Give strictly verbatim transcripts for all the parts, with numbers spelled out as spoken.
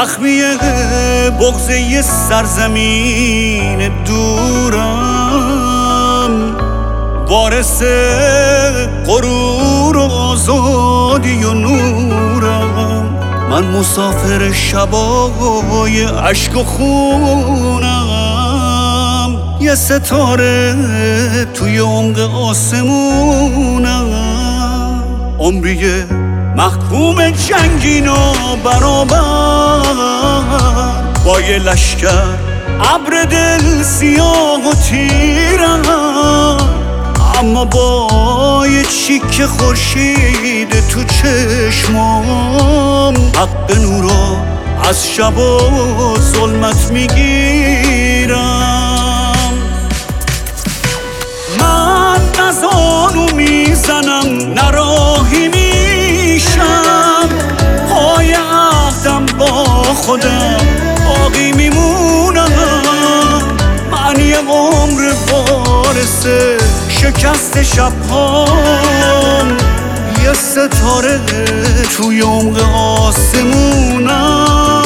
زخمی بغض یه سرزمین دورم، وارث غرور و آزادی و نورم. من مسافر شبای عشق و خونم، یه ستاره توی عمق آسمونم. عمری محکوم جنگین و برابر با یه لشکر ابر دل سیاه و تیرم، اما با یه چیک خورشید تو چشمام حق نورو از شب و ظلمت میگیرم. من نزانو میزنم نراهی میشم، پای عهدم با خودم باقی میمونم. من یه عمر وارث شکست شبهام، یه ستاره توی عمق آسمونم.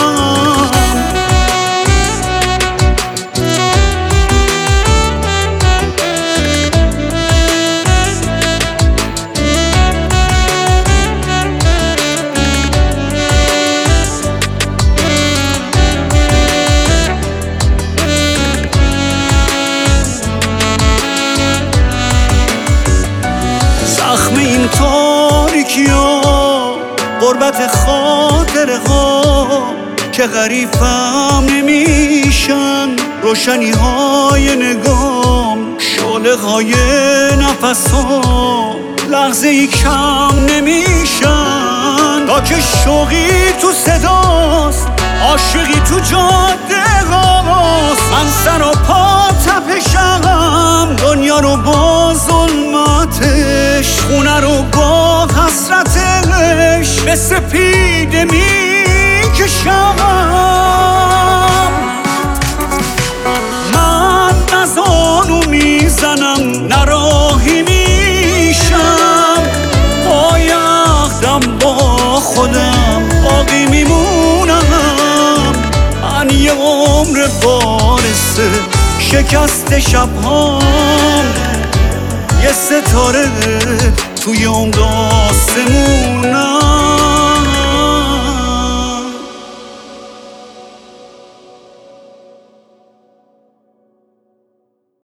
زخم این تاریکی ها، غربت خاطره ها که غریفم نمیشن. روشنی های نگام، شعله های نفس ها لحظه ای کم نمیشن. تا که شوقی تو صداست، عاشقی تو جاده هاست. من سر و پا تپشم، دنیا رو با ظلمتش، خونه رو با حسرتش به سپیده میکشم. من نزانو میزنم نراهی میشم، پای عهدم با خودم باقی میمونم. من یه عمر وارث شکست شبهام، یه ستاره توی عمق آسمونم.